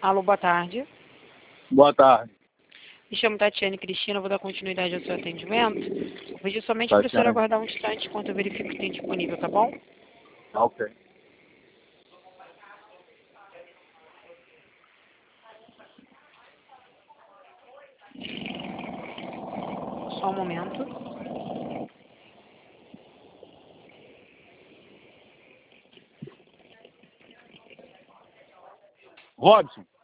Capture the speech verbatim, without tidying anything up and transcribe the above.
Alô, boa tarde. Boa tarde. Me chamo Tatiane Cristina, vou dar continuidade ao seu atendimento. Vou pedir somente para o senhor Tatiane. aguardar um instante enquanto eu verifico o que tem disponível, tá bom? Tá ok. Só um momento. Robson.